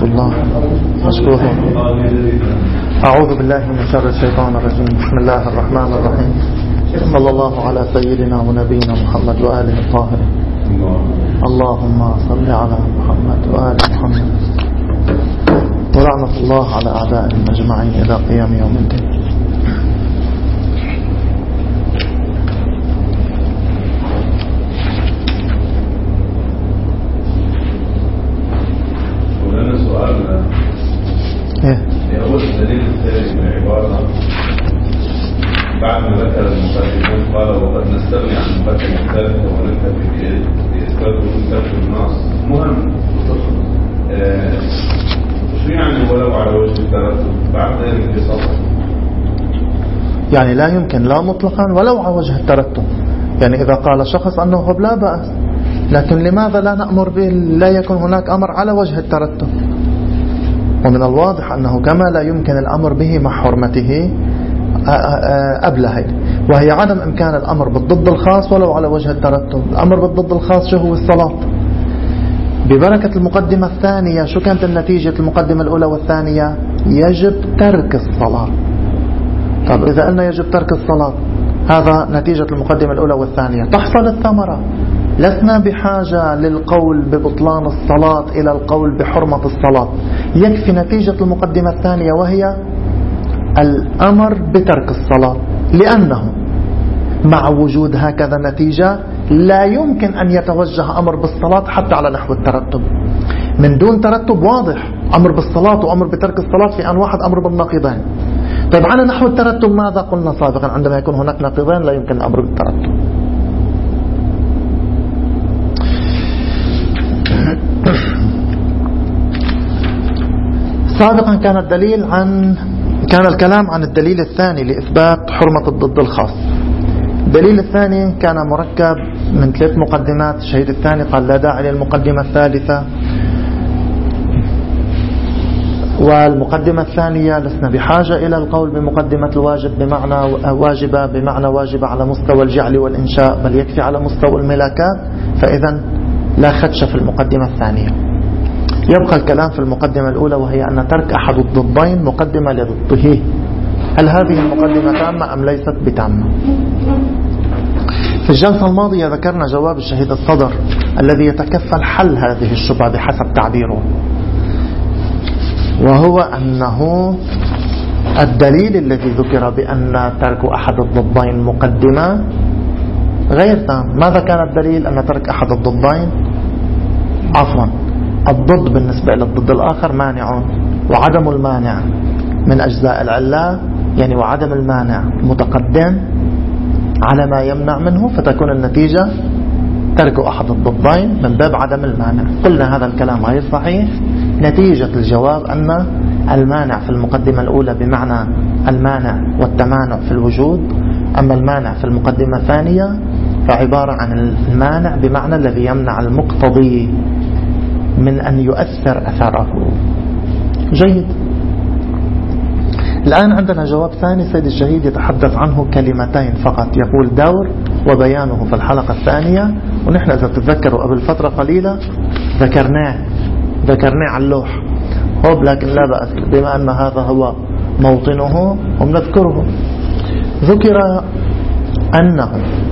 الله. مشكورون. أعوذ بالله من شر الشيطان الرجيم. بسم الله الرحمن الرحيم. صلى الله على سيدنا ونبينا محمد وآله الطاهرين. اللهم صل على محمد وآل محمد، ولعنة الله على أعدائهم أجمعين إلى قيام يوم الدين. أول الدليل الثاني من عبارة بعد ما ذكر المقدمات قال وقد نستغني عن المقدمة الثالثة ونكتفي بإثبات وجود كشف النص. مهم شو يعني ولو على وجه الترتب بعد ذلك بسطر؟ يعني لا يمكن لا مطلقا ولو على وجه الترتب. يعني إذا قال شخص أنه لا بأس، لكن لماذا لا نأمر به لا يكون هناك أمر على وجه الترتب؟ ومن الواضح أنه كما لا يمكن الأمر به مع حرمته أبلهي، وهي عدم إمكان الأمر بالضد الخاص ولو على وجه الترتب. الأمر بالضد الخاص شو هو؟ الصلاة. ببركة المقدمة الثانية شو كانت النتيجة المقدمة الأولى والثانية؟ يجب ترك الصلاة. طب إذا قلنا يجب ترك الصلاة، هذا نتيجة المقدمة الأولى والثانية، تحصل الثمرة. لسنا بحاجة للقول ببطلان الصلاة إلى القول بحرمة الصلاة. يكفي نتيجة المقدمة الثانية وهي الأمر بترك الصلاة، لأنه مع وجود هكذا نتيجة لا يمكن أن يتوجه أمر بالصلاة حتى على نحو الترتب. من دون ترتب واضح أمر بالصلاة وأمر بترك الصلاة في آن واحد أمر بالنقيضين. طيب على نحو الترتب ماذا قلنا سابقا؟ عندما يكون هناك نقيضين لا يمكن الأمر بالترتب. سابقا كان الكلام عن الدليل الثاني لإثبات حرمة الضد الخاص. الدليل الثاني كان مركب من 3 مقدمات. الشهيد الثاني قال لا داعي للمقدمة الثالثة، والمقدمة الثانية لسنا بحاجة إلى القول بمقدمة الواجب بمعنى واجبة على مستوى الجعل والإنشاء، بل يكفي على مستوى الملاكات، فإذا لا خدش في المقدمة الثانية. يبقى الكلام في المقدمة الأولى، وهي أن ترك أحد الضدين مقدمة لضده. هل هذه المقدمة تامة أم ليست بتامة؟ في الجلسة الماضية ذكرنا جواب الشهيد الصدر الذي يتكفل حل هذه الشبهة بحسب تعبيره، وهو أنه الدليل الذي ذكر بأن ترك أحد الضدين مقدمة غير تام. ماذا كان الدليل؟ أن ترك أحد الضدين الضد بالنسبة للضد الآخر مانع، وعدم المانع من أجزاء العلة، يعني وعدم المانع متقدم على ما يمنع منه، فتكون النتيجة ترك أحد الضدين من باب عدم المانع. قلنا هذا الكلام غير صحيح. نتيجة الجواب أن المانع في المقدمة الأولى بمعنى المانع والتمانع في الوجود، أما المانع في المقدمة الثانية فعبارة عن المانع بمعنى الذي يمنع المقتضي من أن يؤثر أثره. جيد. الآن عندنا جواب ثاني. سيد الشهيد يتحدث عنه كلمتين فقط، يقول دور وبيانه في الحلقة الثانية، ونحن إذا تتذكروا قبل فترة قليلة ذكرناه على اللوح، لكن لا بأس بما أن هذا هو موطنه ونذكره. ذكر أنه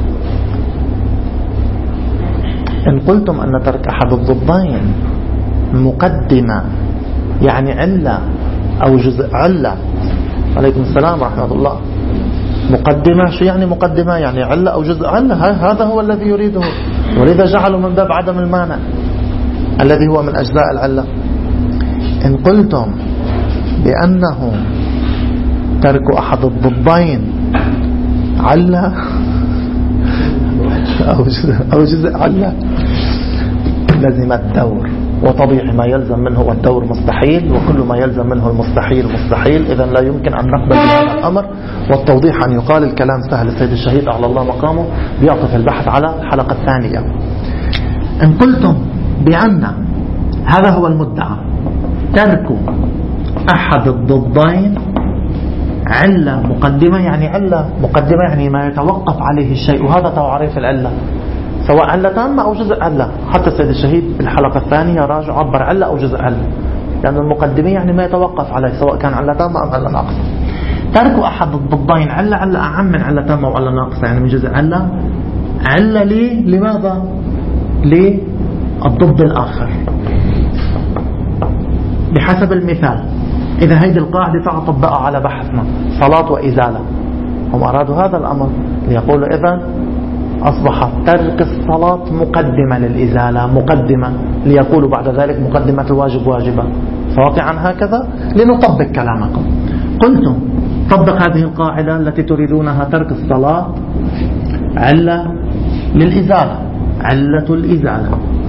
إن قلتم أن ترك أحد الضدين مقدمة يعني علة أو جزء علة. عليكم السلام ورحمة الله. مقدمة شو يعني مقدمة؟ يعني علة أو جزء علة. هذا هو الذي يريده، ولذا جعلوا من باب عدم المانع الذي هو من أجزاء العلة. إن قلتم بأنه ترك أحد الضدين علة أو جزء علة لزم الدور، وطبيعي ما يلزم منه والدور مستحيل، وكل ما يلزم منه المستحيل مستحيل. إذن لا يمكن أن نقبل بهذا الأمر. والتوضيح أن يقال الكلام سهل. السيد الشهيد أعلى الله مقامه بيعطف البحث على الحلقة الثانية. إن قلتم بأن هذا هو المدعى ترك أحد الضدين علة مقدمة، يعني علة مقدمة يعني ما يتوقف عليه الشيء، وهذا تعريف العلة، سواء علة تامة أو جزء علة. حتى السيد الشهيد بالحلقة الثانية راجع عبر علة أو جزء علة، لأن المقدمية يعني ما يتوقف عليه سواء كان علة تامة أم علة ناقصة. ترك أحد الضدين علة أعم من علة تامة وعلة ناقصة، يعني من جزء علة لماذا؟ للضد الآخر. بحسب المثال، إذا هيدي القاعدة تعطب بقى على بحثنا صلاة وإزالة، هم أرادوا هذا الأمر ليقولوا إذن أصبح ترك الصلاة مقدمة للإزالة، مقدمة ليقولوا بعد ذلك مقدمة الواجب واجبة. فواقعا هكذا لنطبق كلامكم. قلتم طبق هذه القاعدة التي تريدونها، ترك الصلاة علة للإزالة، علة الإزالة.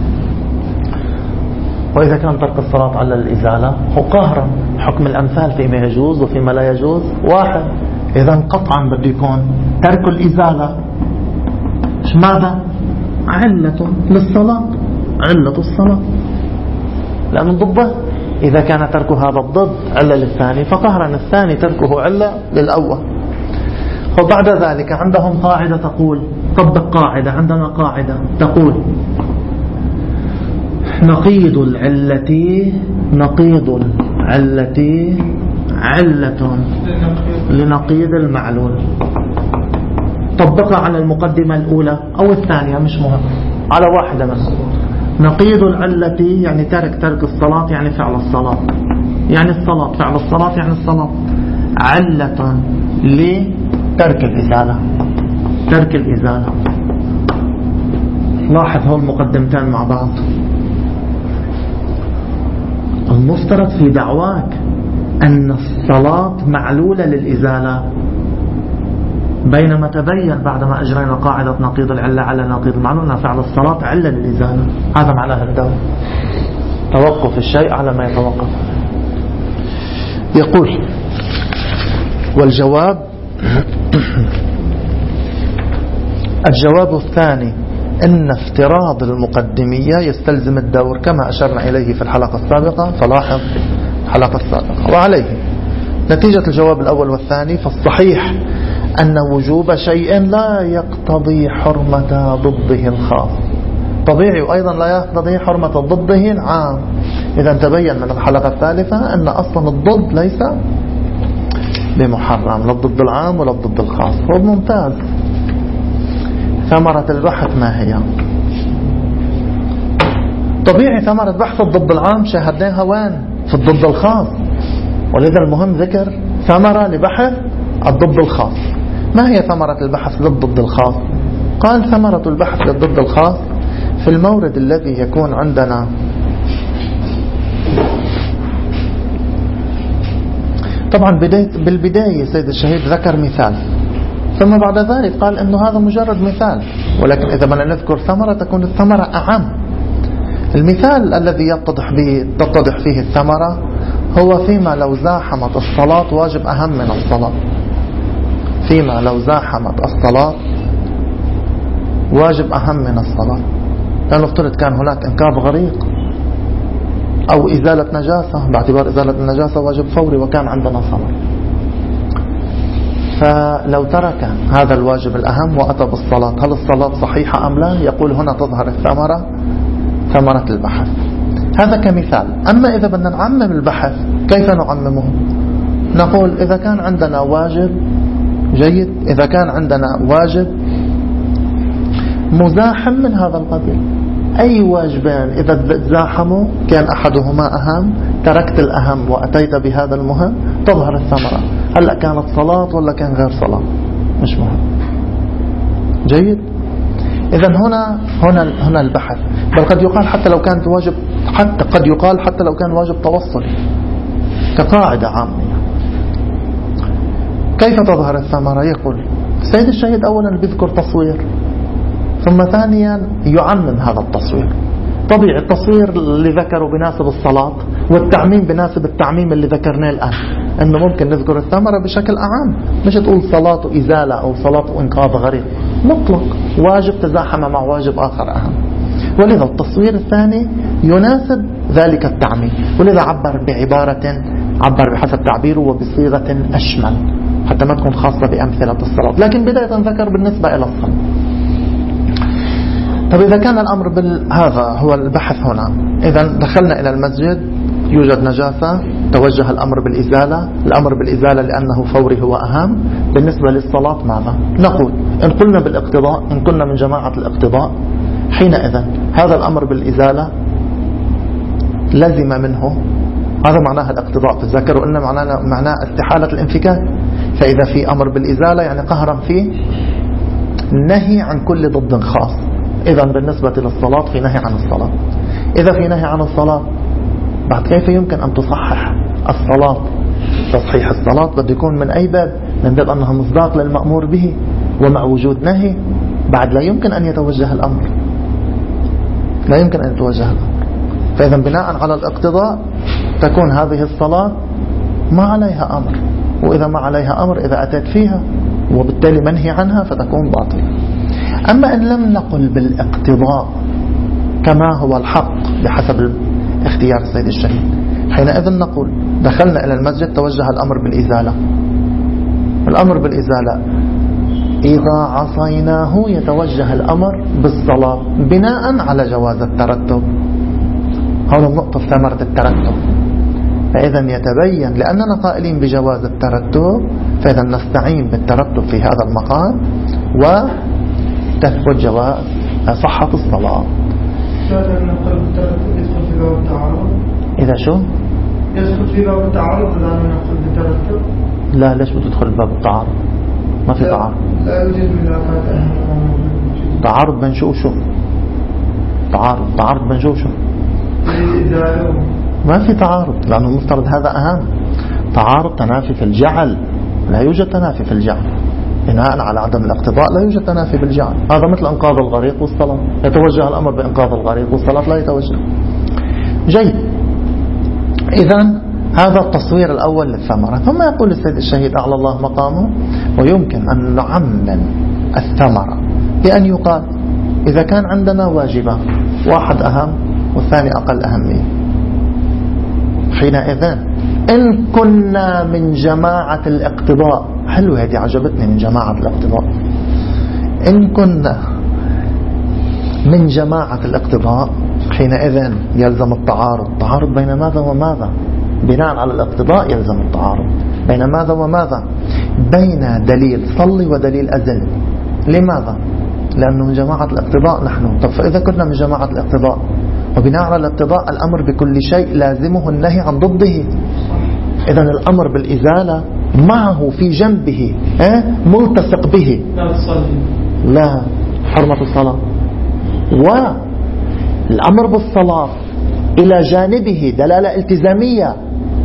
وإذا كان ترك الصلاة على الإزالة هو قهرا، حكم الأمثال فيما يجوز وفيما لا يجوز واحد. إذا قطعا بده يكون ترك الإزالة ماذا؟ علة للصلاة، علة الصلاة، لأن ضده إذا كان ترك هذا الضد علة للثاني فقهرا الثاني تركه علة للأول. وبعد ذلك عندهم قاعدة تقول، طبق قاعدة، عندنا قاعدة تقول نقيض العلة علة لنقيض المعلول. طبقها على المقدمة الأولى أو الثانية مش مهم، على واحدة منهم. نقيض العلة يعني ترك الصلاة يعني فعل الصلاة، يعني الصلاة فعل الصلاة يعني الصلاة. علة لترك الإزالة، ترك الإزالة. لاحظ هول المقدمتين مع بعض. المفترض في دعواك أن الصلاة معلولة للإزالة، بينما تبين بعدما أجرينا قاعدة نقيض العلة على نقيض المعلول أن فعل الصلاة علة للإزالة. هذا معناه الدور، توقف الشيء على ما يتوقف. يقول والجواب الجواب الثاني إن افتراض المقدمية يستلزم الدور كما أشرنا إليه في الحلقة السابقة. فلاحظ الحلقة السابقة. وعليه نتيجة الجواب الأول والثاني فالصحيح أن وجوب شيء لا يقتضي حرمة ضده الخاص، طبيعي، وأيضا لا يقتضي حرمة ضده العام. إذا تبين من الحلقة الثالثة أن أصلا الضد ليس بمحرم، لا الضد العام ولا الضد الخاص. هو ممتاز. ثمرة البحث ما هي؟ طبيعي ثمرة بحث الضد العام شاهدناها وين؟ في الضد الخاص، ولذا المهم ذكر ثمرة لبحث الضد الخاص. ما هي ثمرة البحث للضد الخاص؟ قال ثمرة البحث للضد الخاص في المورد الذي يكون عندنا طبعا بالبداية سيد الشهيد ذكر مثال، ثم بعد ذلك قال انه هذا مجرد مثال، ولكن اذا بدنا نذكر ثمرة تكون الثمرة اعم. المثال الذي تتضح فيه الثمرة هو فيما لو زاحمت الصلاة واجب اهم من الصلاة، فيما لو زاحمت الصلاة واجب اهم من الصلاة. لأنه افترض كان هناك انقاذ غريق او ازالة نجاسة، باعتبار ازالة النجاسة واجب فوري وكان عندنا صلاة، فلو ترك هذا الواجب الأهم وأتى بالصلاة هل الصلاة صحيحة أم لا؟ يقول هنا تظهر الثمرة، ثمرة البحث. هذا كمثال. أما إذا بدنا نعمم البحث كيف نعممه؟ نقول إذا كان عندنا واجب جيد، إذا كان عندنا واجب مزاحم من هذا القبيل، أي واجبين إذا تزاحموا كان أحدهما أهم، تركت الأهم وأتيت بهذا المهم، تظهر الثمرة. هلأ كانت صلاة ولا كان غير صلاة مش مهم. جيد. إذن هنا البحث. بل قد يقال حتى لو كانت واجب، قد يقال حتى لو كان واجب توصلي كقاعدة عامة. كيف تظهر الثمرة؟ يقول السيد الشهيد أولا بيذكر تصوير، ثم ثانيا يعمم هذا التصوير. طبيعي التصوير اللي ذكره بناسب الصلاة، والتعميم بناسب التعميم اللي ذكرناه الآن، أنه ممكن نذكر الثمرة بشكل أعم، مش تقول صلاة إزالة أو صلاة إنقاذ غريق، مطلق واجب تزاحم مع واجب آخر أهم. ولذا التصوير الثاني يناسب ذلك التعميم، ولذا عبر بحسب تعبيره وبصيغة أشمل حتى ما تكون خاصة بأمثلة الصلاة، لكن بداية ذكر بالنسبة إلى الصلاة. طب إذا كان الأمر هذا هو البحث هنا، إذا دخلنا إلى المسجد يوجد نجاسة توجه الأمر بالإزالة. الأمر بالإزالة لأنه فوري هو أهم. بالنسبة للصلاة ماذا نقول؟ إن قلنا بالاقتضاء، إن كنا من جماعة الاقتضاء، حينئذ هذا الأمر بالإزالة لزم منه، هذا معناها الاقتضاء. تذكروا أن معناه استحالة الانفكاك. فإذا في أمر بالإزالة يعني قهرا فيه نهي عن كل ضد خاص. إذا بالنسبة للصلاة في نهي عن الصلاة. إذا في نهي عن الصلاة، بعد كيف يمكن أن تصحح الصلاة؟ تصحيح الصلاة بده يكون من أي باب؟ من باب أنها مصداق للمأمور به، ومع وجود نهي بعد لا يمكن أن يتوجه الأمر، لا يمكن أن يتوجه الأمر. فإذا بناء على الاقتضاء تكون هذه الصلاة ما عليها أمر، وإذا ما عليها أمر إذا أتت فيها وبالتالي منهي عنها فتكون باطلة. أما إن لم نقل بالاقتضاء كما هو الحق بحسب اختيار السيد الشهيد، حينئذ نقول دخلنا إلى المسجد توجه الأمر بالإزالة. الأمر بالإزالة إذا عصيناه يتوجه الأمر بالصلاة بناء على جواز الترتب. هذا النقطة في ثمرة الترتب. فإذا يتبين لأننا قائلين بجواز الترتب، فإذا نستعين بالترتب في هذا المقام وتثبت جواز صحة الصلاة. إذا شو؟ يدخل في باب التعارض لا نقول بالترتب؟ لا، ليش بتدخل باب التعارض؟ ما في تعارض. لا يوجد ملاقات. تعارض بين شو وشو؟ تعارض بين شو وشو؟ ما في تعارض، لأنه مفترض هذا أهم. تعارض تنافي في الجعل، لا يوجد تنافي في الجعل. بناء على عدم الاقتضاء لا يوجد تنافي بالجعل. هذا مثل إنقاذ الغريق والصلاة، يتوجه الأمر بإنقاذ الغريق والصلاة لا يتوجه. جيد. إذن هذا التصوير الأول للثمرة. ثم يقول السيد الشهيد أعلى الله مقامه: ويمكن أن نعمم الثمرة بأن يقال إذا كان عندنا واجبة، واحد أهم والثاني أقل أهمية، حينئذ إن كنا من جماعة الاقتضاء، حلوة هذه عجبتني، من جماعة الاقتضاء، إن كنا من جماعة الاقتضاء حينئذ يلزم التعارض. تعارض بين ماذا وماذا؟ بناء على الاقتضاء يلزم التعارض بين ماذا وماذا؟ بين دليل صلي ودليل أزل. لماذا؟ لأنه من جماعة الاقتضاء نحن. طب فإذا كنا من جماعة الاقتضاء وبناء على الاقتضاء الأمر بكل شيء لازمه النهي عن ضده. إذن الأمر بالإزالة معه في جنبه ملتصق به لا حرمة الصلاة، والأمر بالصلاة إلى جانبه دلالة التزامية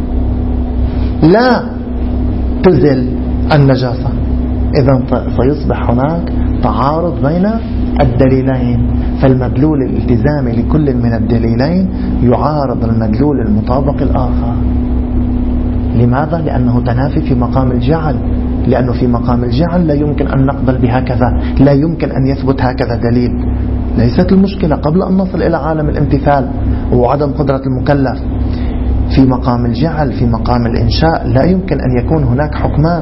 لا تزل النجاسة. إذن سيصبح هناك تعارض بين الدليلين، فالمدلول الالتزامي لكل من الدليلين يعارض المدلول المطابق الآخر. لماذا؟ لأنه تنافي في مقام الجعل، لأنه في مقام الجعل لا يمكن أن نقبل بهكذا، لا يمكن أن يثبت هكذا دليل. ليست المشكلة قبل أن نصل إلى عالم الامتثال وعدم قدرة المكلف. في مقام الجعل، في مقام الإنشاء، لا يمكن أن يكون هناك حكمان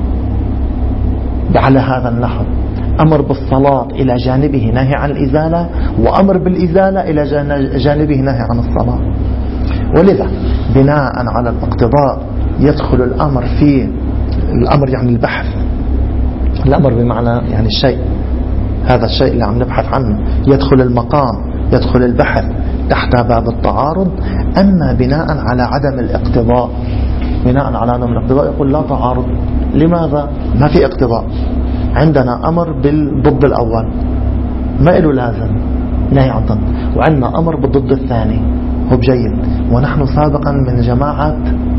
على هذا النحو: أمر بالصلاة إلى جانبه نهي عن الإزالة، وأمر بالإزالة إلى جانبه نهي عن الصلاة. ولذا بناء على الاقتضاء يدخل الأمر في الأمر يعني البحث، الأمر بمعنى يعني الشيء، هذا الشيء اللي عم نبحث عنه، يدخل المقام، يدخل البحث تحت باب التعارض. أما بناء على عدم الاقتضاء، بناء على عدم الاقتضاء يقول لا تعارض. لماذا؟ ما في اقتضاء، عندنا أمر بالضد الأول ما له لازم نهي عن ضد، وعندنا أمر بالضد الثاني هو بجيد. ونحن سابقا من جماعة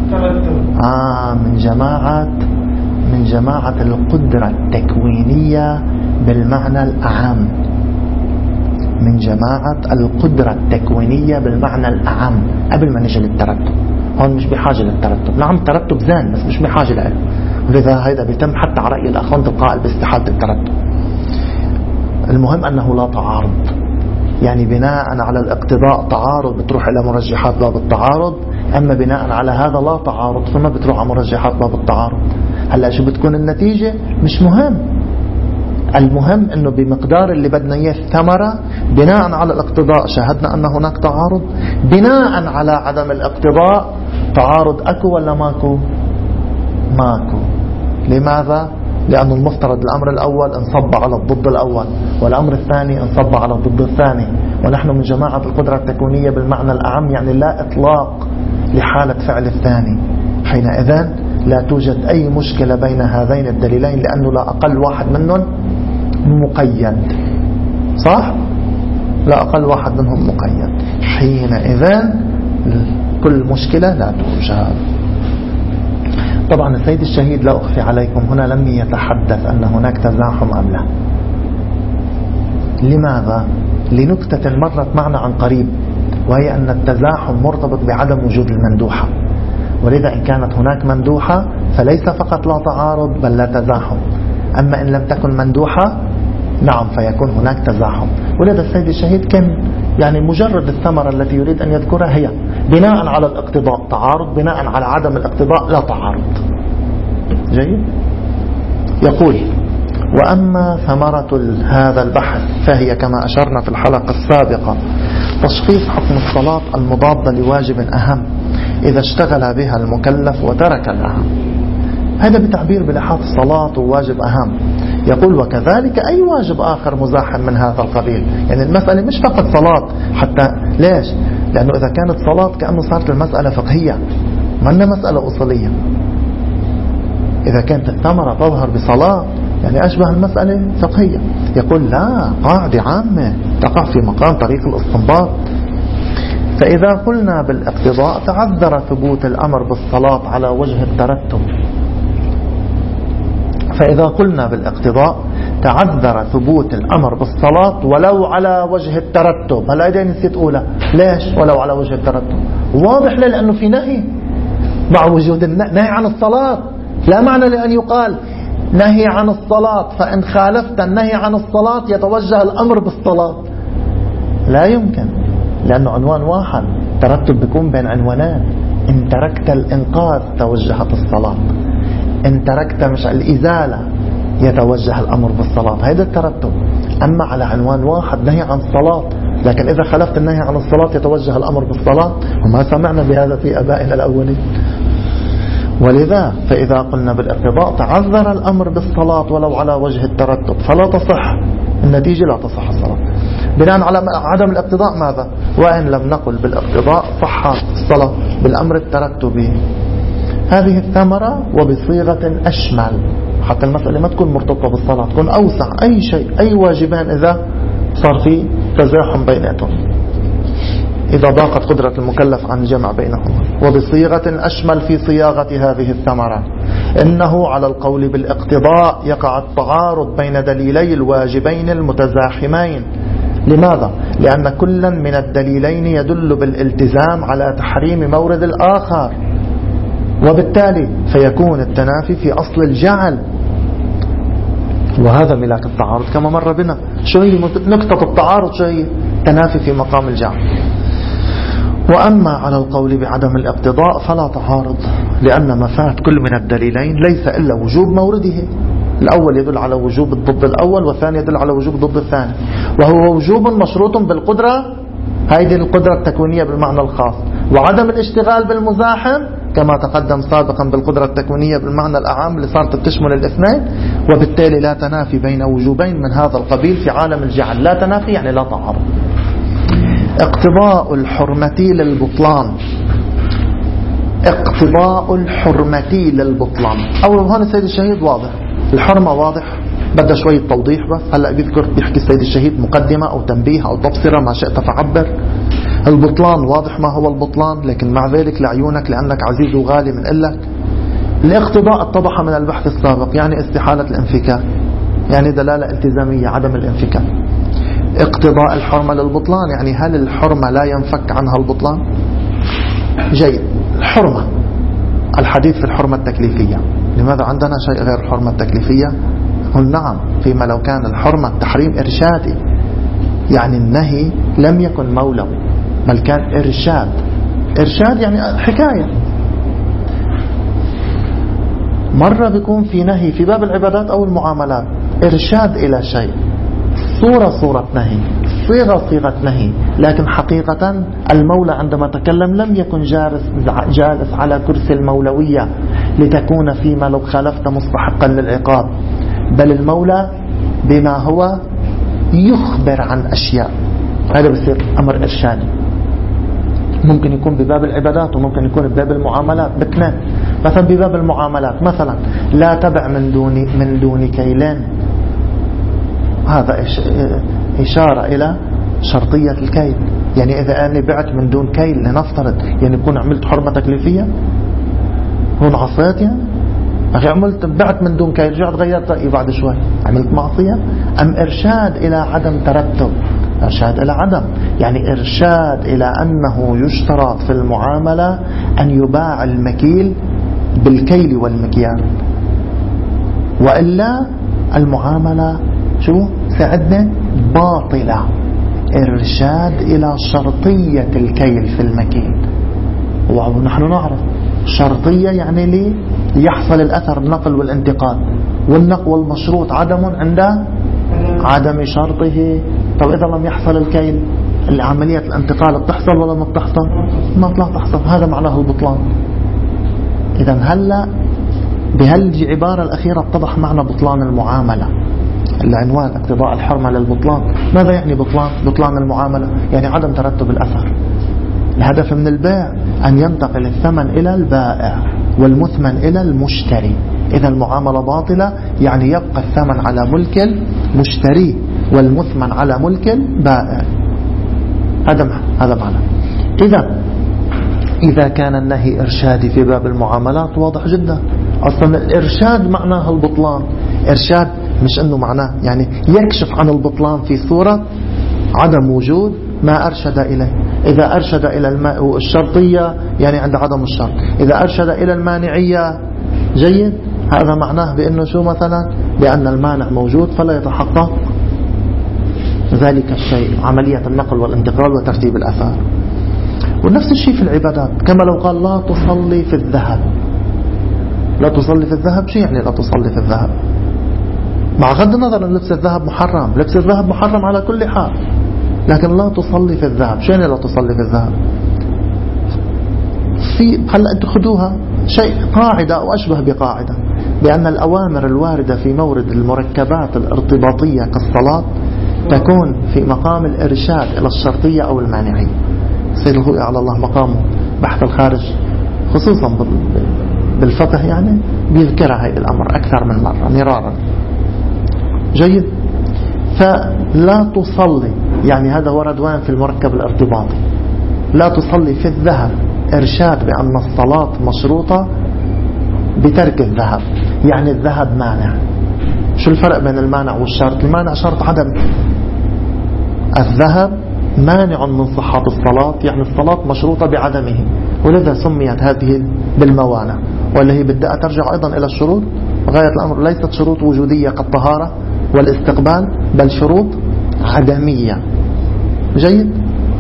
من جماعة القدرة التكوينية بالمعنى الأعم، من جماعة القدرة التكوينية بالمعنى الأعم قبل ما نجي للترتب. هون مش بحاجة للترتب، نعم الترتب زين بس مش بحاجة له. ولذا هيدا بيتم حتى على رأي الأخوان القائل باستحالة الترتب. المهم أنه لا تعارض، يعني بناء على الاقتضاء تعارض بتروح إلى مرجحات باب التعارض، أما بناء على هذا لا تعارض فما بتروح على مرجحات باب التعارض. هلأ شو بتكون النتيجة؟ مش مهم، المهم أنه بمقدار اللي بدنا إياه الثمرة بناء على الاقتضاء شاهدنا أن هناك تعارض، بناء على عدم الاقتضاء تعارض أكو ولا ماكو؟ ماكو. لماذا؟ لأن المفترض الأمر الأول انصب على الضد الأول، والأمر الثاني انصب على الضد الثاني، ونحن من جماعة القدرة التكوينية بالمعنى الأعم، يعني لا إطلاق لحالة فعل الثاني. حينئذ لا توجد أي مشكلة بين هذين الدليلين، لأنه لا أقل واحد منهم مقيد. صح؟ لا أقل واحد منهم مقيد. حينئذ كل مشكلة لا توجد. طبعا السيد الشهيد لا أخفي عليكم هنا لم يتحدث أن هناك تزاحم أم لا. لماذا؟ لنكتة مرت معنا عن قريب، وهي أن التزاحم مرتبط بعدم وجود المندوحة، ولذا إن كانت هناك مندوحة فليس فقط لا تعارض بل لا تزاحم. أما إن لم تكن مندوحة نعم فيكون هناك تزاحم. ولذا السيد الشهيد كان يعني مجرد الثمرة التي يريد أن يذكرها هي بناء على الاقتضاء تعارض، بناء على عدم الاقتضاء لا تعارض. جيد. يقول: وأما ثمرة هذا البحث فهي كما أشرنا في الحلقة السابقة تشخيص حكم الصلاة المضادة لواجب أهم إذا اشتغل بها المكلف وترك الأهم. هذا بتعبير بلحاظ الصلاة وواجب أهم. يقول: وكذلك أي واجب آخر مزاحم من هذا القبيل. يعني المسألة مش فقط صلاة، حتى ليش؟ لأنه إذا كانت صلاة كأنه صارت المسألة فقهية، ما أنها مسألة أصولية. إذا كانت الثمرة تظهر بصلاة يعني أشبه المسألة فقهية. يقول: لا، قاعدة عامة تقع في مقام طريق الاستنباط. فإذا قلنا بالاقتضاء تعذر ثبوت الأمر بالصلاة على وجه الترتب. فإذا قلنا بالاقتضاء تعذر ثبوت الأمر بالصلاة ولو على وجه الترتب. هلا إذا نسيت أولى، ليش ولو على وجه الترتب؟ واضح ليه؟ لأنه في نهي مع وجود نهي عن الصلاة. لا معنى لأن يقال نهي عن الصلاة فإن خالفت النهي عن الصلاة يتوجه الأمر بالصلاة. لا يمكن، لأنه عنوان واحد، ترتب بيكون بين عنوانين. إن تركت الإنقاذ توجهت الصلاة، إن تركت مش الإزالة يتوجه الأمر بالصلاة. هذا الترتب. أما على عنوان واحد نهي عن الصلاة، لكن إذا خلفت النهي عن الصلاة يتوجه الأمر بالصلاة، وما سمعنا بهذا في آبائنا الأولين. ولذا فإذا قلنا بالاقتضاء تعذر الأمر بالصلاة ولو على وجه الترتب فلا تصح النتيجة، لا تصح الصلاة. بناء على عدم الاقتضاء ماذا؟ وإن لم نقل بالاقتضاء صح الصلاة بالأمر الترتبي. هذه الثمرة وبصيغة أشمل، حتى المسألة ما تكون مرتبطة بالصلاة، تكون أوسع. أي شيء، أي واجبان إذا صار في تزاحم بيناتهم، إذا ضاقت قدرة المكلف عن الجمع بينهما. وبصيغة أشمل في صياغة هذه الثمرة إنه على القول بالاقتضاء يقع التعارض بين دليلي الواجبين المتزاحمين. لماذا؟ لأن كلا من الدليلين يدل بالالتزام على تحريم مورد الآخر، وبالتالي فيكون التنافي في أصل الجعل. وهذا ملاك التعارض كما مر بنا. شو هي نقطة التعارض؟ شو هي؟ تنافي في مقام الجعل. وأما على القول بعدم الاقتضاء فلا تعارض، لأن مفاد كل من الدليلين ليس إلا وجوب مورده. الأول يدل على وجوب الضد الأول، والثاني يدل على وجوب الضد الثاني، وهو وجوب مشروط بالقدرة، هذه القدرة التكوينية بالمعنى الخاص، وعدم الاشتغال بالمزاحم كما تقدم سابقا بالقدرة التكوينية بالمعنى الأعام اللي صارت تشمل الاثنين. وبالتالي لا تنافي بين وجوبين من هذا القبيل في عالم الجعل. لا تنافي يعني لا تعارض. اقتضاء الحرمة للبطلان. اقتضاء الحرمة للبطلان. أول هون السيد الشهيد واضح، الحرمة واضح، بدأ شوية توضيح بس. هلأ بيحكي السيد الشهيد مقدمة أو تنبيه أو تبصرة ما شئت فعبر. البطلان واضح ما هو البطلان، لكن مع ذلك لعيونك لأنك عزيز وغالي من إلك. الاقتضاء اتضح من البحث السابق، يعني استحالة الانفكاك، يعني دلالة التزامية عدم الانفكاك. اقتضاء الحرمة للبطلان يعني هل الحرمة لا ينفك عنها البطلان؟ جيد. الحرمة، الحديث في الحرمة التكليفية. لماذا عندنا شيء غير الحرمة التكليفية؟ قل نعم، فيما لو كان الحرمة التحريم إرشادي، يعني النهي لم يكن مولوي بل كان إرشاد. إرشاد يعني حكاية. مرة بيكون في نهي في باب العبادات أو المعاملات، إرشاد إلى شيء، صورة نهي، صيغة نهي، لكن حقيقة المولى عندما تكلم لم يكن جالس على كرسي المولوية لتكون فيما لو خالفت مستحقا للعقاب، بل المولى بما هو يخبر عن أشياء. هذا بصير أمر إرشادي، ممكن يكون بباب العبادات وممكن يكون بباب المعاملات باثنين. مثلا بباب المعاملات مثلا لا تبع من دون كيلين، هذا إشارة إلى شرطية الكيل. يعني إذا أنا بعت من دون كيل لنفترض، يعني يكون عملت حرمة تكليفية، هون عصيت يعني أخي، عملت بعت من دون كيل رجعت غيرت رأيي بعد شوي، عملت معصية. أم إرشاد إلى عدم ترتب، إرشاد إلى عدم، يعني إرشاد إلى أنه يشترط في المعاملة أن يباع المكيل بالكيل والمكيال، وإلا المعاملة شو سعدنا باطلة. إرشاد إلى شرطية الكيل في المكيل، ونحن نعرف شرطية يعني ليحصل الأثر النقل والانتقال، والنقل والمشروط عدم عند عدم شرطه. طب إذا لم يحصل الكيل، العملية الانتقال بتحصل ولا ما بتحصل؟ ما تحصل. هذا معناه البطلان. إذا هلا بهالعبارة الأخيرة اتضح معنى بطلان المعاملة. العنوان اقتضاء الحرمة للبطلان. ماذا يعني بطلان المعاملة؟ يعني عدم ترتب الأثر. الهدف من البيع أن ينتقل الثمن إلى البائع والمثمن إلى المشتري. إذا المعاملة باطلة، يعني يبقى الثمن على ملك المشتري والمثمن على ملك البائع. هذا معنى. إذا كان النهي إرشادي في باب المعاملات واضح جدا. أصلا الإرشاد معناه البطلان. إرشاد مش أنه معناه يعني يكشف عن البطلان في صورة عدم وجود ما أرشد إليه. إذا أرشد إلى الشرطية يعني عند عدم الشرط. إذا أرشد إلى المانعية جيد، هذا معناه بأنه شو مثلا، بأن المانع موجود فلا يتحقق ذلك الشيء، عملية النقل والانتقال وترتيب الأثار. ونفس الشيء في العبادات، كما لو قال لا تصلي في الذهب. لا تصلي في الذهب، شو يعني لا تصلي في الذهب؟ مع غض النظر أن لبس الذهب محرم، لبس الذهب محرم على كل حال، لكن لا تصلي في الذهب، شو يعني لا تصلي في الذهب؟ هلا انتم خذوها شيء قاعدة أو أشبه بقاعدة، بأن الأوامر الواردة في مورد المركبات الارتباطية كالصلاة تكون في مقام الإرشاد إلى الشرطية أو المانعية. سيد الخوي على الله مقامه بحث الخارج خصوصا بالفقه يعني بيذكرها هذا الأمر أكثر من مرة مرارا. جيد. فلا تصلي يعني هذا ورد وين في المركب الارتباطي. لا تصلي في الذهب إرشاد بأن الصلاة مشروطة بترك الذهب، يعني الذهب مانع. شو الفرق بين المانع والشرط؟ المانع شرط عدم، الذهب مانع من صحة الصلاة، يعني الصلاة مشروطة بعدمه، ولذا سميت هذه بالموانع. ولا هي بدأ ترجع أيضا إلى الشروط. غاية الأمر ليست شروط وجودية كالطهارة والاستقبال، بل شروط عدمية. جيد.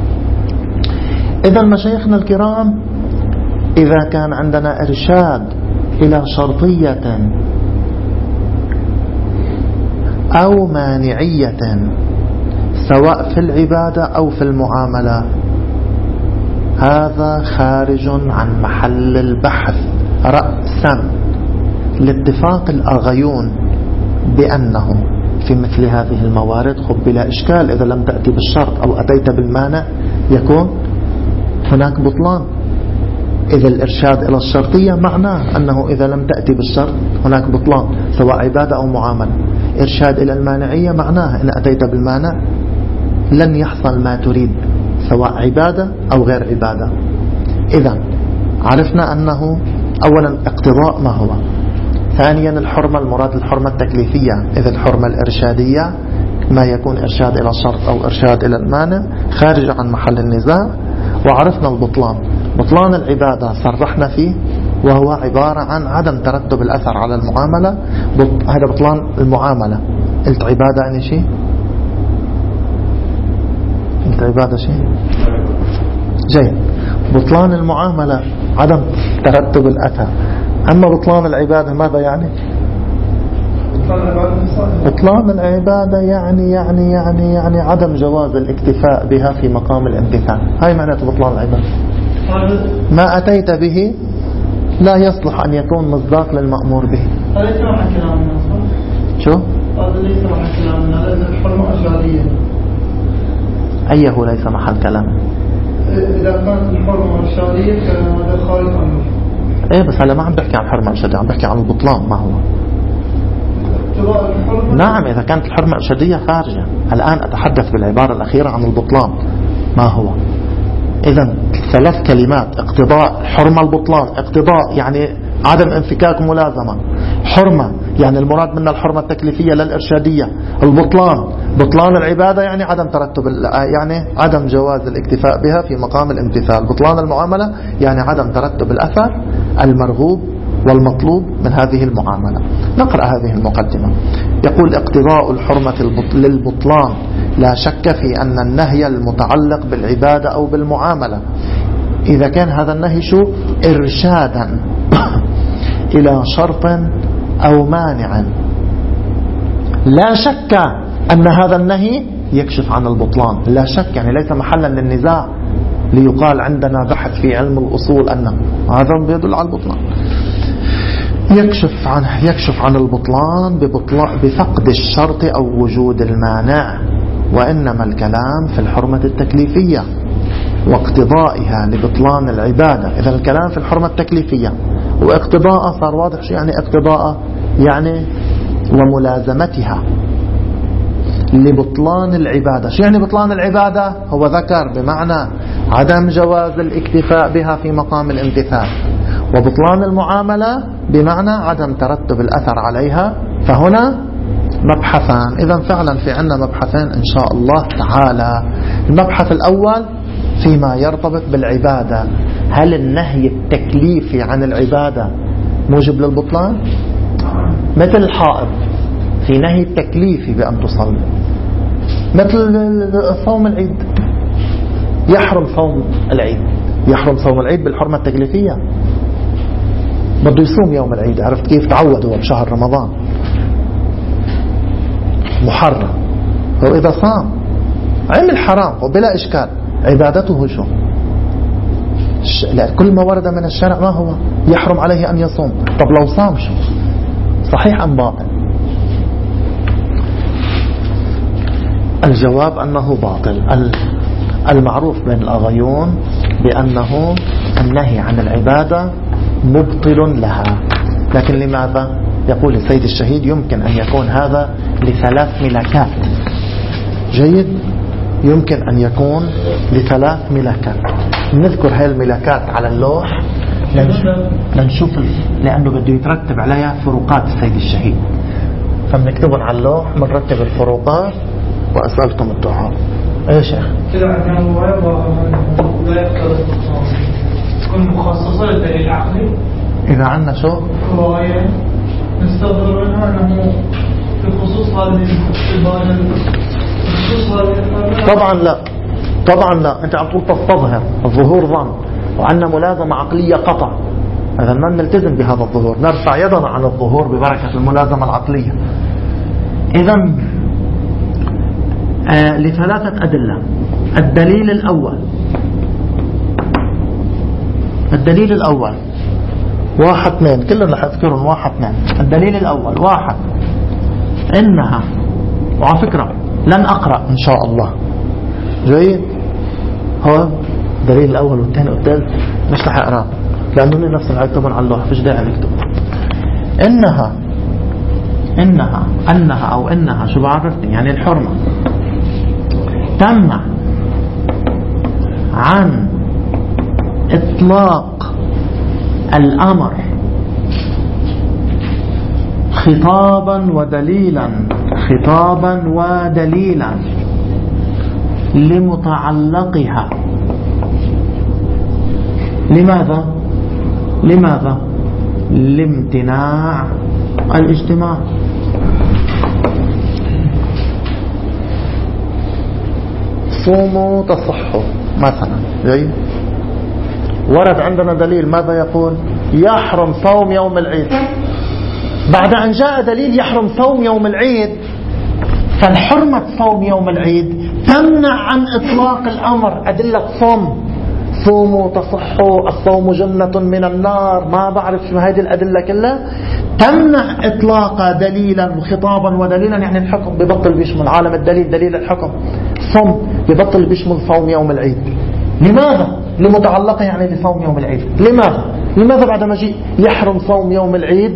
إذا مشايخنا الكرام، إذا كان عندنا إرشاد إلى شرطية أو مانعية سواء في العبادة أو في المعاملة، هذا خارج عن محل البحث رأسا لاتفاق الأغيون بأنه في مثل هذه الموارد خب بلا إشكال إذا لم تأتي بالشرط أو أتيت بالمانع يكون هناك بطلان. إذا الإرشاد إلى الشرطية معناه أنه إذا لم تأتي بالشرط هناك بطلان سواء عبادة أو معاملة. إرشاد إلى المانعية معناه إن أتيت بالمانع لن يحصل ما تريد سواء عبادة أو غير عبادة. إذا عرفنا أنه أولا اقتضاء ما هو، ثانيا الحرمة المراد الحرمة التكليفية، إذا الحرمة الإرشادية ما يكون إرشاد إلى الشرط أو إرشاد إلى المانع خارج عن محل النزاع. وعرفنا البطلان، بطلان العبادة صرحنا فيه وهو عبارة عن عدم ترتب الأثر على المعاملة. هذا بطلان المعاملة. قلت عبادة يعني شيء؟ قلت عبادة شيء؟ جيد. بطلان المعاملة عدم ترتب الأثر. أما بطلان العبادة ماذا يعني؟ بطلان العبادة يعني عدم جواز الاكتفاء بها في مقام الامتثال. هاي معناته بطلان العبادة. ما أتيت به لا يصلح أن يكون مصداق للمأمور به. هذا ليس محل كلامنا. شو؟ هذا ليس محل كلامنا، لأن الحرمة أشعرية. أيه ليس محل كلام؟ إذا كانت الحرمة أشعرية كان هذا خارج عنه. إيه بس هلا ما عم بحكي عن الحرمة الأرشدية، عم بحكي عن البطلان. ما هو؟ نعم إذا كانت الحرمة الأرشدية خارجة. الآن أتحدث بالعبارة الأخيرة عن البطلان. ما هو؟ إذن 3 كلمات: اقتضاء، حرمة، البطلان. اقتضاء يعني عدم انفكاك ملازمة. حرمة يعني المراد منها الحرمة التكليفية للإرشادية. البطلان بطلان العبادة يعني عدم ترتب، يعني عدم جواز الاكتفاء بها في مقام الامتثال. بطلان المعاملة يعني عدم ترتب الأثر المرغوب والمطلوب من هذه المعاملة. نقرأ هذه المقدمة. يقول: اقتضاء الحرمة للبطلان لا شك في أن النهي المتعلق بالعبادة أو بالمعاملة، إذا كان هذا النهي شو؟ إرشادا إلى شرط أو مانع، لا شك أن هذا النهي يكشف عن البطلان. لا شك يعني ليس محلا للنزاع ليقال عندنا بحث في علم الأصول أن هذا بيدل على البطلان. يكشف عن البطلان بفقد الشرط أو وجود المانع. وإنما الكلام في الحرمة التكليفية واقتضائها لبطلان العبادة. إذا الكلام في الحرمة التكليفية واقتضاء صار واضح شو يعني اقتضاء، يعني وملازمتها لبطلان العبادة. شو يعني بطلان العبادة؟ هو ذكر بمعنى عدم جواز الاكتفاء بها في مقام الامتثال، وبطلان المعاملة بمعنى عدم ترتب الأثر عليها. فهنا مبحثان. إذن فعلا في عنا مبحثين إن شاء الله تعالى. المبحث الأول فيما يرتبط بالعبادة: هل النهي التكليفي عن العبادة موجب للبطلان؟ مثل الحائض في نهي التكليفي بأن تصلي، مثل صوم العيد. يحرم صوم العيد بالحرمة التكليفية، بده يصوم يوم العيد. عرفت كيف؟ تعود هو بشهر رمضان محرم، وإذا صام عمل حرام وبلا إشكال، عبادته شو؟ كل ما ورد من الشرع ما هو يحرم عليه أن يصوم. طب لو صام شو؟ صحيح أم باطل؟ الجواب أنه باطل. المعروف بين الأغيون بأنه النهي عن العبادة مبطل لها. لكن لماذا؟ يقول السيد الشهيد: يمكن أن يكون هذا ل3 ملكات. جيد، يمكن أن يكون ل3 ملكات. نذكر هاي الملكات على اللوح لنشوف لأنه بده يترتب عليها فروقات السيد الشهيد، فبنكتبهم على اللوح، بنرتب الفروقات وأسألكم الدعاء. يا شيخ كده عندنا لا يقتضي تكون مخصصة للدليل العقلي. إذا عندنا شو رواية نستغرب منها أنه في خصوص هذه طبعا لا. أنت عم تقول تستظهر الظهور ظن، وعندنا ملازمة عقلية قطع. إذا ما نلتزم بهذا الظهور، نرفع يدنا عن الظهور ببركة الملازمة العقلية. إذا ل3 أدلة. الدليل الأول 1 2 كلنا رح أذكرهم 1 2. الدليل الأول 1 إنها، وعلى فكرة لن أقرأ إن شاء الله. جيد، هو الدليل الأول والثاني والثالث مش رح أقرأ لأنه نفس العيتبن على الله، فيش داعي نكتب. إنها شو بعرفني؟ يعني الحرمة تمنع عن إطلاق الأمر خطابا ودليلا لمتعلقها. لماذا؟ لامتناع الاجتماع. صوموا تصحوا مثلا. جيد، ورد عندنا دليل ماذا يقول؟ يحرم صوم يوم العيد. بعد أن جاء دليل يحرم صوم يوم العيد، فالحرمة صوم يوم العيد تمنع عن إطلاق الأمر. أدلة صوم، صوموا تصحوا، الصوم جنة من النار، ما بعرف شو هذه الأدلة كلها، تمنع إطلاق دليلا وخطابا ودليلا، يعني الحكم ببطل بيشمل عالم الدليل دليل الحكم. صوم ببطل بيشمل صوم يوم العيد. لماذا؟ لمتعلقة يعني لصوم يوم العيد. لماذا بعد ما جي يحرم صوم يوم العيد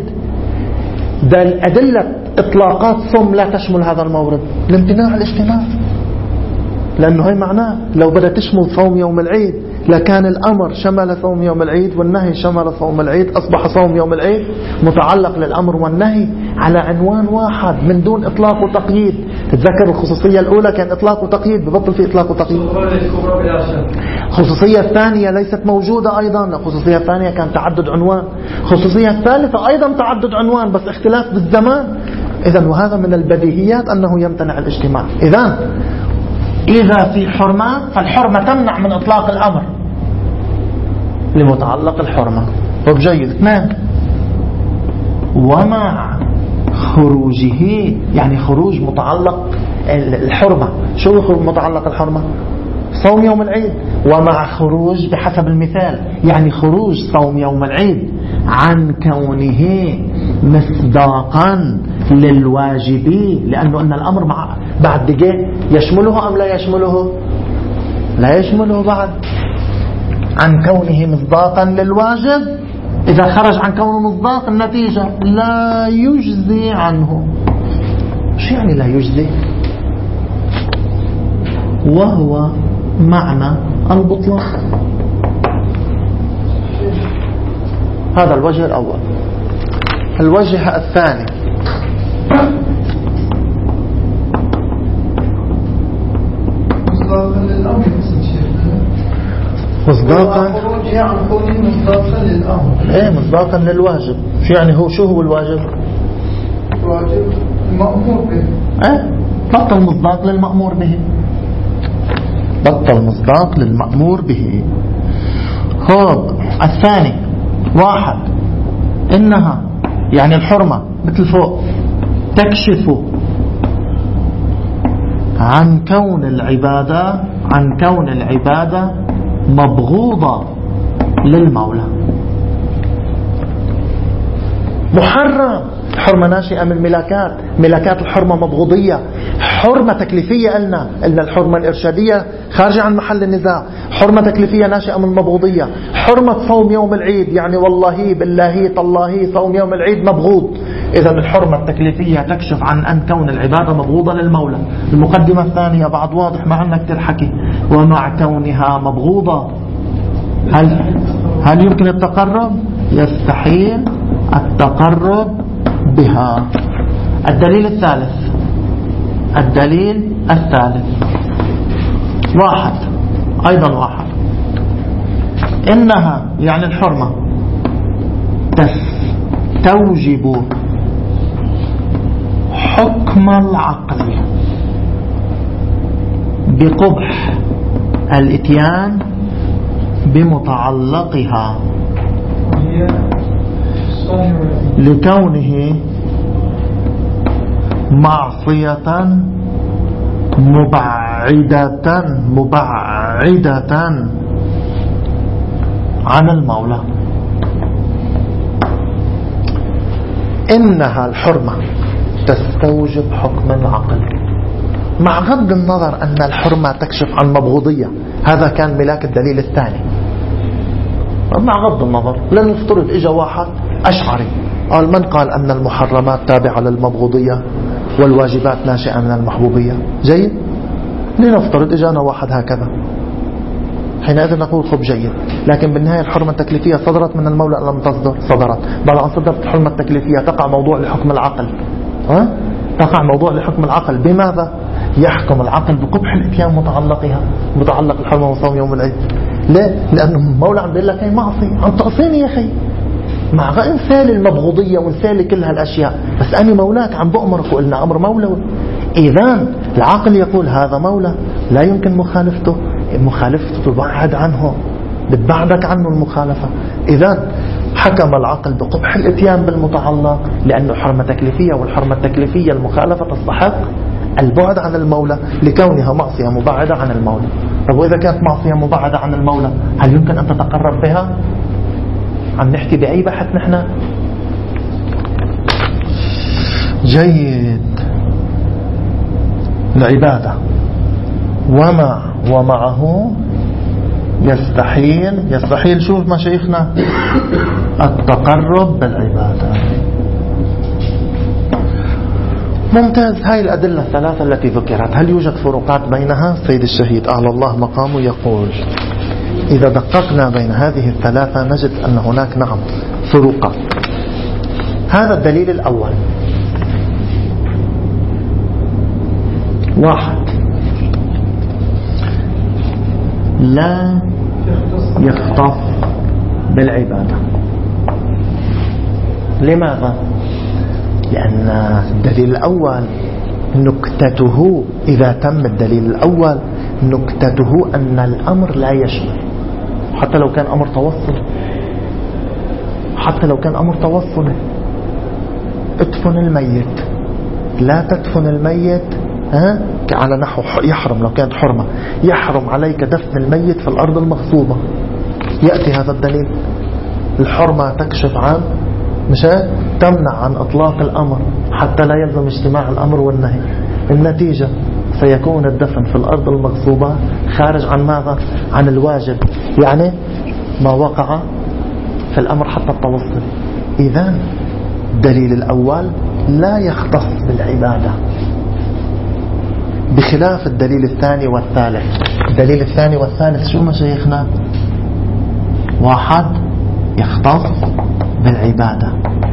أدلة إطلاقات صوم لا تشمل هذا المورد؟ لامتناع الاجتماع، لأنه هي معناه لو بدأت تشمل صوم يوم العيد لكان الأمر شمل صوم يوم العيد والنهي شمل صوم العيد، أصبح صوم يوم العيد متعلق للأمر والنهي على عنوان واحد من دون إطلاق وتقييد. تتذكر الخصوصية الأولى كان إطلاق وتقييد، ببطل في إطلاق وتقييد. الخصوصية الثانية ليست موجودة أيضا، الخصوصية الثانية كان تعدد عنوان. الخصوصية الثالثة أيضا تعدد عنوان بس اختلاف بالزمان. إذن وهذا من البديهيات أنه يمتنع الاجتماع. إذا في حرمة فالحرمة تمنع من إطلاق الأمر لمتعلق الحرمة. طب جيد. 2 ومع خروجه، يعني خروج متعلق الحرمة. شو متعلق الحرمة؟ صوم يوم العيد. ومع خروج بحسب المثال يعني خروج صوم يوم العيد عن كونه مصداقا للواجب، لأنه أن الأمر بعد دقيقة يشمله أم لا يشمله؟ لا يشمله بعد. عن كونه مصداقا للواجب، إذا خرج عن كونه مصداق النتيجة لا يجزي عنه. شو يعني لا يجزي؟ وهو معنى البطلان. هذا الوجه الأول. الوجه الثاني مصداقا للأمر. مصداقا عن كونه مصداقا للأمر. ايه مصداقا للواجب. شو يعني شو هو الواجب؟ الواجب المأمور به. بطل مصداق للمأمور به. بطل مصداق للمأمور به. الثاني 1 إنها يعني الحرمة مثل فوق تكشف عن كون العبادة مبغوضة للمولى. محرم، حرمة ناشئة من ملاكات الحرمة مبغوضية. حرمة تكليفية قلنا الحرمة الإرشادية خارجة عن محل النزاع. حرمة تكليفية ناشئة من مبغوضية. حرمة صوم يوم العيد يعني والله بالله تالله صوم يوم العيد مبغوض. إذا الحرمة التكليفية تكشف عن أن كون العبادة مبغوضة للمولى. المقدمة الثانية بعد واضح مع أنك ترحكي. ومع كونها مبغوضة هل يمكن التقرب؟ يستحيل التقرب بها. الدليل الثالث 1 أيضا 1 إنها يعني الحرمة تستوجب حكم العقل بقبح الاتيان بمتعلقها لكونه معصية مبعدة عن المولى. إنها الحرمة تستوجب حكم العقل مع غض النظر أن الحرمة تكشف عن مبغوضية. هذا كان ملاك الدليل الثاني. مع غض النظر لنفترض إجا واحد أشعري قال من قال أن المحرمات تابعة للمبغوضية والواجبات ناشئة من المحبوبية؟ جيد. لنفترض إجانا واحد هكذا، حينئذ نقول خب جيد. لكن بالنهاية الحرمة التكليفية صدرت من المولى لم تصدر؟ صدرت. بعد أن صدرت الحرمة التكليفية تقع موضوع لحكم العقل. تقع موضوع لحكم العقل. بماذا؟ يحكم العقل بقبح الاتيان متعلق الحرمة وصوم يوم العيد. ليه؟ لأنه المولى عم بيقول لك هي معصية عم تعصيني يا أخي، مع انسال المبغوضية وانسال كل هالأشياء، بس أنا مولاك عم بأمرك وقلنا أمر مولوي. إذن العقل يقول هذا مولى لا يمكن مخالفته تبعد عنه، بتبعدك عنه المخالفة. إذن حكم العقل بقبح الاتيان بالمتعلق لأنه حرمة تكليفية، والحرمة التكليفية المخالفة تستحق البعد عن المولى لكونها معصية مبعدة عن المولى. طب وإذا كانت معصية مبعدة عن المولى هل يمكن أن تتقرب بها؟ عم نحكي بأي بحث نحن؟ جيد. العبادة ومعه يستحيل شوف مشايخنا التقرب بالعبادة. ممتاز. هاي الأدلة الثلاثة التي ذكرت، هل يوجد فروقات بينها؟ سيد الشهيد أعلى الله مقامه يقول إذا دققنا بين هذه الثلاثة نجد أن هناك نعم فروقات. هذا الدليل الأول. 1 لا يختص بالعبادة. لماذا؟ لأن الدليل الأول نكتته، إذا تم الدليل الأول نكتته أن الأمر لا يشمل، حتى لو كان أمر توصل، ادفن الميت، لا تدفن الميت على نحو يحرم، لو كانت حرمة يحرم عليك دفن الميت في الأرض المغصوبة. يأتي هذا الدليل. الحرمة تكشف عن تمنع عن إطلاق الأمر حتى لا يلزم اجتماع الأمر والنهي. النتيجة سيكون الدفن في الأرض المغصوبة خارج عن ماذا؟ عن الواجب، يعني ما وقع في الأمر حتى التوصل. إذن الدليل الأول لا يختص بالعبادة، بخلاف الدليل الثاني والثالث. الدليل الثاني والثالث شو مشايخنا؟ 1 يختص بالعبادة،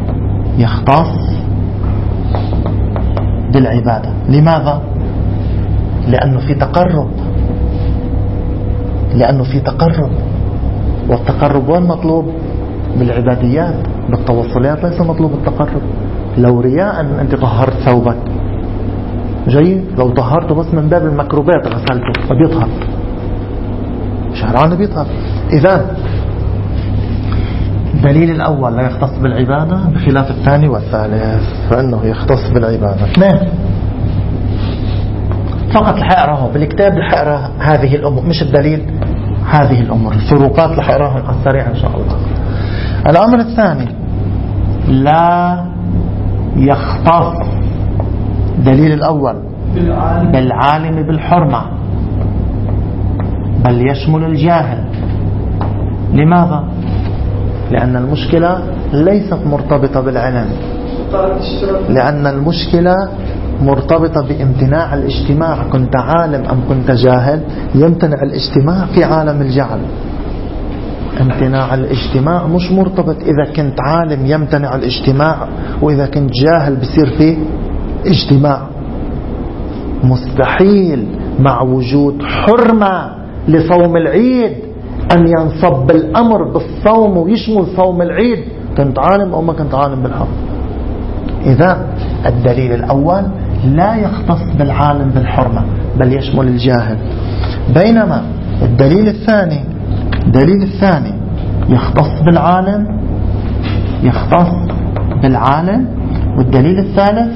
لماذا؟ لأنه في تقرب، والتقرب وين مطلوب؟ بالعباديات، بالتوصلات ليس مطلوب التقرب. لو رياء أنت طهرت ثوبك جيد، لو طهرته بس من باب المكروبات غسلته فبيطهر، شهران بيطهر. إذن الدليل الأول لا يختص بالعبادة بخلاف الثاني والثالث، فإنه يختص بالعبادة. 2 فقط لحقراه بالكتاب، لحقراه هذه الأمور، مش الدليل، هذه الأمور الفروقات لحقراها على السريع إن شاء الله. الأمر الثاني لا يختص دليل الأول بالعالم بالحرمة، بل يشمل الجاهل. لماذا؟ لأن المشكلة ليست مرتبطة بالعلم، لأن المشكلة مرتبطة بامتناع الاجتماع. كنت عالم أم كنت جاهل يمتنع الاجتماع في عالم الجهل. امتناع الاجتماع مش مرتبط إذا كنت عالم يمتنع الاجتماع وإذا كنت جاهل بصير فيه اجتماع. مستحيل مع وجود حرمة لصوم العيد أن ينصب الأمر بالصوم ويشمل صوم العيد كنت عالم أو ما كنت عالم بالحق. إذا الدليل الأول لا يختص بالعالم بالحرمة بل يشمل الجاهل، بينما الدليل الثاني يختص بالعالم، والدليل الثالث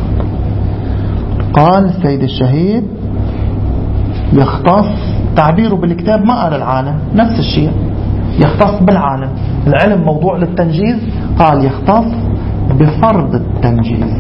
قال السيد الشهيد يختص، تعبيره بالكتاب ما قال العالم، نفس الشيء يختص بالعالم. العلم موضوع للتنجيز، قال يختص بفرض التنجيز.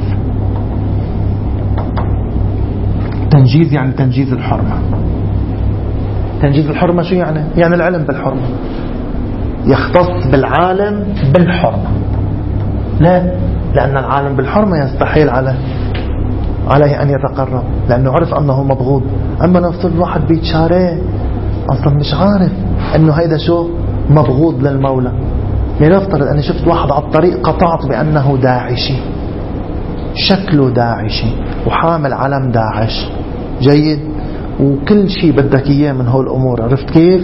تنجيز يعني تنجيز الحرمة. تنجيز الحرمة شو يعني؟ يعني العلم بالحرمة. يختص بالعالم بالحرمة. لا، لأن العالم بالحرمة يستحيل عليه أن يتقرب لأنه عرف أنه مبغوض. أما لو صار الواحد بيتشاريه أصلا مش عارف أنه هيدا شو مبغوض للمولى. لنفترض أني شفت واحد على الطريق قطعت بأنه داعشي، شكله داعشي وحامل علم داعش جيد وكل شيء بدك إياه من هول الأمور، عرفت كيف؟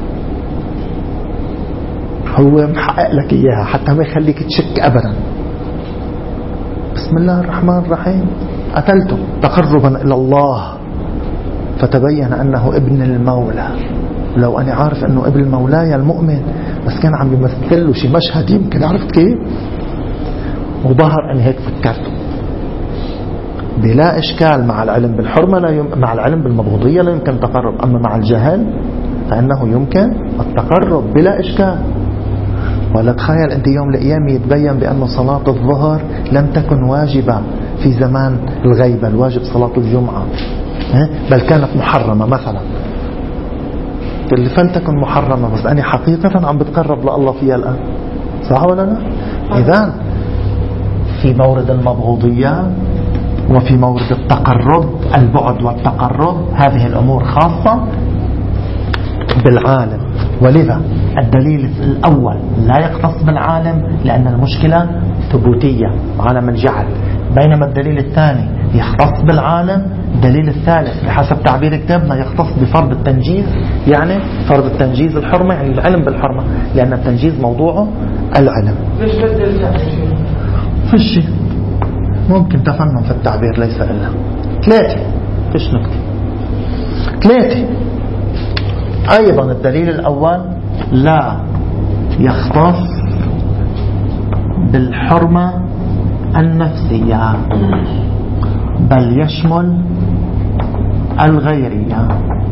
هو محقق لك إياها حتى ما يخليك تشك أبدا. بسم الله الرحمن الرحيم، قتلته تقربا إلى الله فتبين أنه ابن المولى. لو أنا عارف أنه ابن المولاي المؤمن بس كان عم يمثل له شي مشهد يمكن، عرفت كيف؟ وظهر أني هيك فكرته. بلا إشكال مع العلم بالحرمة مع العلم بالمبغوضية لا يمكن تقرب، أما مع الجهل فإنه يمكن التقرب بلا إشكال. ولا تخيل أنت يوم الأيام يتبين بأن صلاة الظهر لم تكن واجبة في زمان الغيبة، الواجب صلاة الجمعة، بل كانت محرمة مثلا، فلتكن محرمة، بس أنا حقيقة عم بتقرب لله فيها الآن، صح ولا لا؟ إذن في مورد المبغوضية وفي مورد التقرب، البعد والتقرب، هذه الأمور خاصة بالعالم. ولذا الدليل الأول لا يختص بالعالم لأن المشكلة ثبوتية عالم الجعل، بينما الدليل الثاني يختص بالعالم. الدليل الثالث بحسب تعبير كتابنا يختص بفرض التنجيز، يعني فرض التنجيز الحرمة، يعني العلم بالحرمة، لأن التنجيز موضوعه العلم. ليش بدل في الشيء ممكن تفنن في التعبير، ليس إلا 3 فيش نكتة 3. أيضا الدليل الأول لا يختص بالحرمة النفسية بل يشمل الغيرية.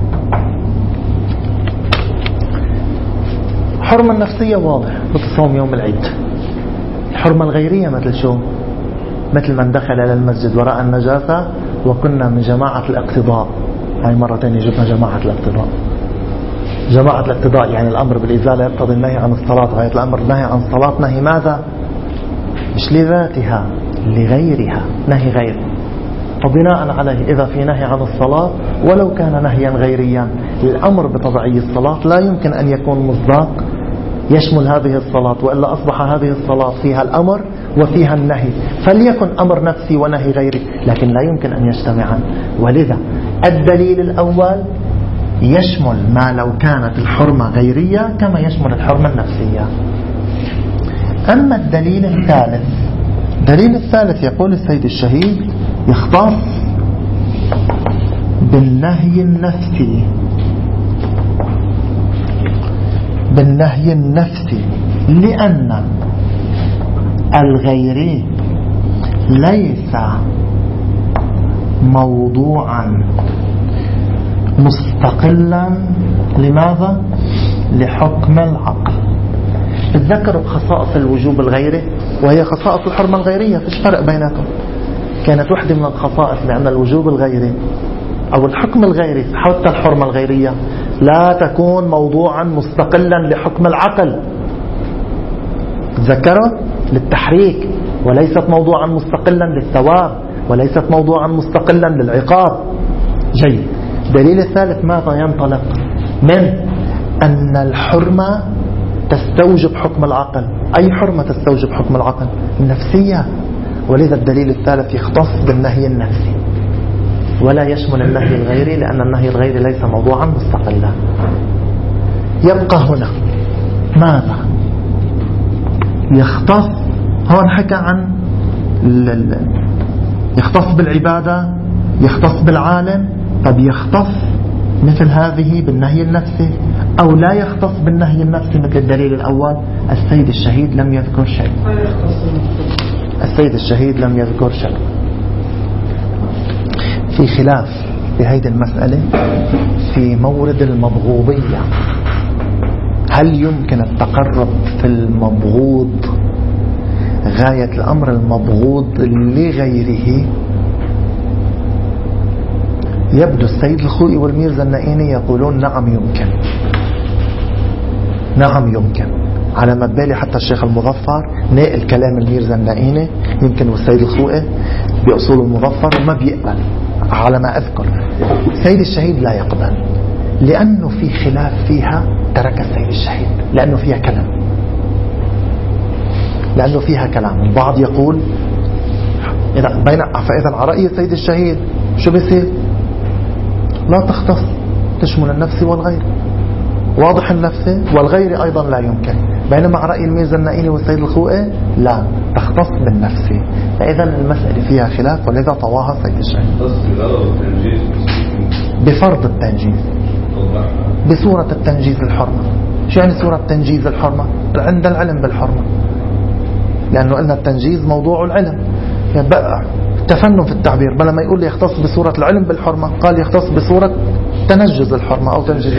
الحرمة النفسية واضح مثل صوم يوم العيد. الحرمة الغيرية مثل شو؟ مثل من دخل إلى المسجد ورأى النجاسة وكنا من جماعة الاقتضاء. هاي مرتين جبنا جماعة الاقتضاء. جماعة الاقتضاء يعني الأمر بالإزالة يقتضي النهي عن الصلاة، غاية الأمر النهي عن الصلاة نهي ماذا؟ مش لذاتها، لغيرها، نهي غير. وبناء عليه إذا في نهي عن الصلاة ولو كان نهيا غيريا، الأمر بتضعي الصلاة لا يمكن أن يكون مصداق يشمل هذه الصلاة، وإلا أصبح هذه الصلاة فيها الأمر وفيها النهي، فليكن أمر نفسي ونهي غيري، لكن لا يمكن أن يجتمعان. ولذا الدليل الأول يشمل ما لو كانت الحرمة غيرية كما يشمل الحرمة النفسية. أما الدليل الثالث يقول السيد الشهيد يختص بالنهي النفسي لأن الغيري ليس موضوعا مستقلا. لماذا؟ لحكم العقل. تذكروا خصائص الوجوب الغيري وهي خصائص الحرمة الغيرية، فيش فرق بيناتهم. كانت واحدة من الخصائص بأن الوجوب الغيري أو الحكم الغيري حتى الحرمة الغيرية لا تكون موضوعا مستقلا لحكم العقل. تذكروا للتحريك، وليست موضوعا مستقلا للثواب، وليست موضوعا مستقلا للعقاب. جيد. الدليل الثالث ماذا ينطلق؟ من أن الحرمة تستوجب حكم العقل. أي حرمة تستوجب حكم العقل؟ النفسية. ولذا الدليل الثالث يختص بالنهي النفسي ولا يشمل النهي الغيري، لأن النهي الغيري ليس موضوعا مستقلا. يبقى هنا ماذا يختص؟ هون حكى عن يختص بالعبادة، يختص بالعالم. طب يختص مثل هذه بالنهي النفسي أو لا يختص بالنهي النفسي مثل الدليل الأول؟ السيد الشهيد لم يذكر شيء. في خلاف في هذه المسألة في مورد المبغوضية. هل يمكن التقرب في المبغوض غاية الأمر المبغوض لغيره؟ يبدو السيد الخوئي والميرزا النائيني يقولون نعم يمكن. على ما بالي حتى الشيخ المظفر نقل كلام الميرزا النائيني يمكن، والسيد الخوئي بأصول المظفر وما بيقبل على ما أذكر. السيد الشهيد لا يقبل لأنه في خلاف فيها، ترك السيد الشهيد لأنه فيها كلام. البعض يقول فإذا على رأي السيد الشهيد شو بيصير؟ لا تختص، تشمل النفس والغير. واضح النفس والغير أيضا لا يمكن. بينما على رأي الميرزا النائيني والسيد الخوئي لا، تختص بالنفس. فإذا المسألة فيها خلاف، ولذا طواها السيد الشهيد بفرض التنجيز، بصورة التنجيز الحرمة. شو يعني صورة تنجيز الحرمة؟ عند العلم بالحرمة، لأنه قلنا التنجيز موضوع العلم، يعني بقى تفنن في التعبير، بل ما يقول لي يختص بصورة العلم بالحرمة قال يختص بصورة تنجز الحرمة أو تنجيز.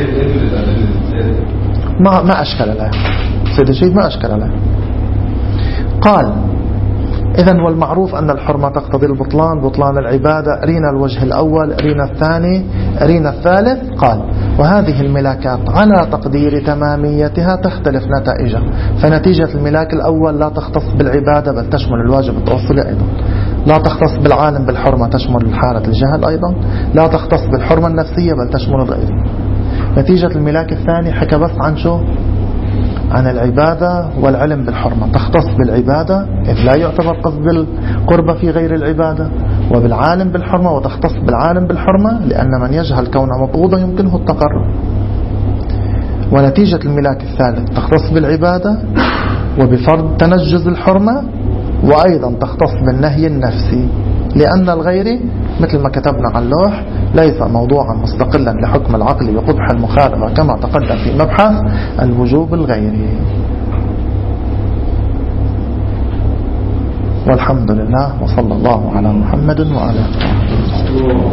ما أشكل له سيد الشيخ، ما أشكل له. قال إذن والمعروف أن الحرمة تقتضي البطلان، بطلان العبادة. أرينا الوجه الأول، أرينا الثاني، أرينا الثالث. قال وهذه الملاكات على تقدير تماميتها تختلف نتائجها، فنتيجة الملاك الأول لا تختص بالعبادة بل تشمل الواجب التوصلي أيضا، لا تختص بالعالم بالحرمة تشمل حالة الجهل أيضا، لا تختص بالحرمة النفسية بل تشمل الغير. نتيجة الملاك الثاني حكى بس عن شو؟ عن العبادة والعلم بالحرمة، تختص بالعبادة إذ لا يعتبر قصد القربة في غير العبادة، وبالعالم بالحرمة وتختص بالعالم بالحرمة لأن من يجهل كونه مبغوضا يمكنه التقرب. ونتيجة الملاك الثالث تختص بالعبادة وبفرض تنجز الحرمة، وأيضا تختص بالنهي النفسي لأن الغير مثل ما كتبنا على اللوح ليس موضوعا مستقلا لحكم العقل وقبح المخالفة كما تقدم في مبحث الوجوب الغيري. والحمد لله وصلى الله على محمد وعلى آله.